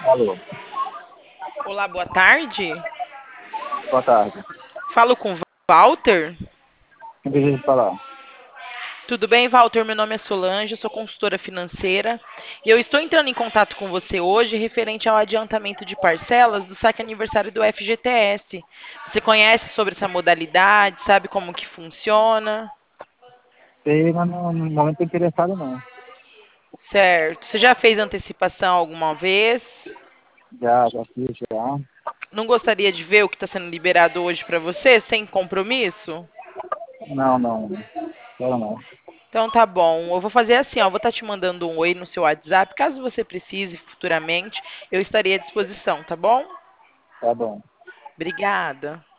Alô, Olá, boa tarde. boa tarde. Falo com Walter. Quem deseja falar? Tudo bem, Walter? Meu nome é Solange, eu sou consultora financeira e eu estou entrando em contato com você hoje referente ao adiantamento de parcelas do saque aniversário do FGTS. Você conhece sobre essa modalidade? Sabe como que funciona? Sei, mas no momento interessado não. Certo. Você já fez antecipação alguma vez? Já fiz, já. Não gostaria de ver o que está sendo liberado hoje para você, sem compromisso? Não. Quero não. Então tá bom. Eu vou fazer assim, ó, eu vou estar te mandando um oi no seu WhatsApp, caso você precise futuramente, eu estarei à disposição, tá bom? Tá bom. Obrigada.